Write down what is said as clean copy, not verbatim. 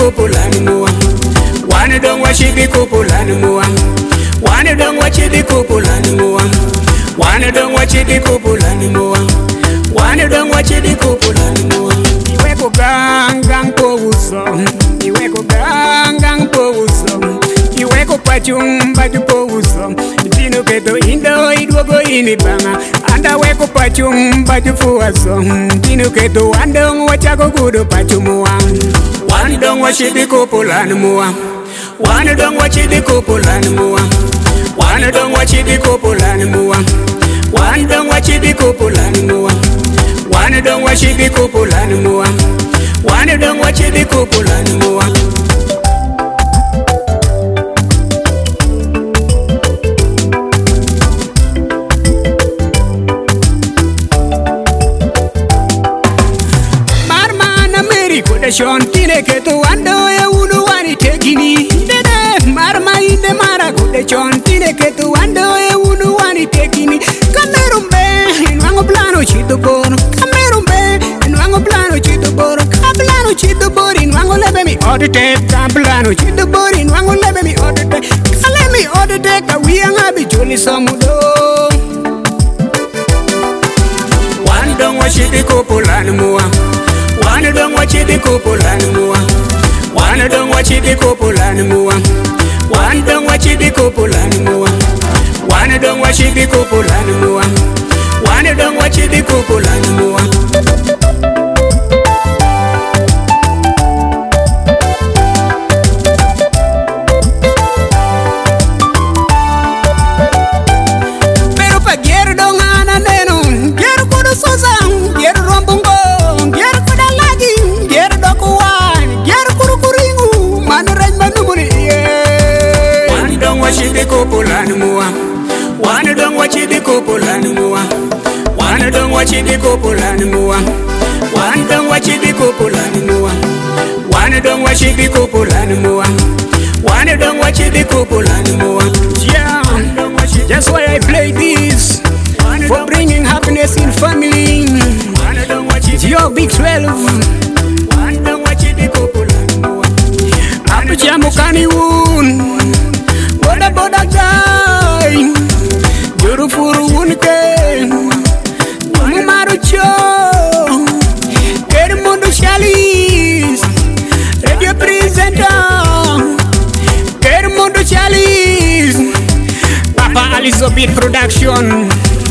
kupulani mua. Wana dong wachidi kupulani mua. Wana dong wachidi kupulani mua. Wana dong wachidi kupulani mua. Wana dong wachidi kupulani mua. Iwe ko gang po uso. Iwe ko gang po uso. Iwe ko pachumba po uso. Dino keto indo idwogo inibanga. Anda we ko pachumba fuaso. Dino keto andong wachako kudo pachumua. Wana dong wachidi kupulani mua. Wana dong wachidi kupulani mua. Wana dong wachidi kupulani mua. Wana dong wachidi kupulani mua. Wana dong wachidi kupulani mua. Wana dong wachidi kupulani mua. Marmana meri kuda shon kine keto ando e unu wani tekini. Dede marma inde mara kuda shon kine keto ando e unu wani tekini. Kamerumbe inwango plano chito bono. Kamerumbe inwango plano chito bono. Kaplano chito bono inwango lebe mi odete. Kaplano chito bono inwango lebe mi odete. Kale mi odete kawiya ngabi joli samudo. Wana dong wachidi kupulani mua. Wana dong wachidi kupulani mua. Wana dong wachidi kupulani mua. Wana dong wachidi kupulani mua. Wana dong wachidi kupulani mua. Wana dong wachidi kupulani mua. Pero pa quiero dong ana neno. Quiero kudo sosa. Quiero rombongo. Quiero kuda lagi. Quiero dokuan. Quiero kurukuringu. Manu rej manumuni. Wana dong wachidi kupulani mua. Wana dong wachidi kupulani mua. Wana dong wachidi kupulani mua. Wana dong wachidi kupulani mua. Wana dong wachidi kupulani mua. Wana dong wachidi kupulani mua. Yeah, that's why I play this. For bringing happiness in family. It's your big 12. Apucha mukani woon. Boda boda guy. Juru furu unke. Mumaru cho. Kermundo Chalis. Radio presenter. Kermundo Chalis. Papa Alizobit production.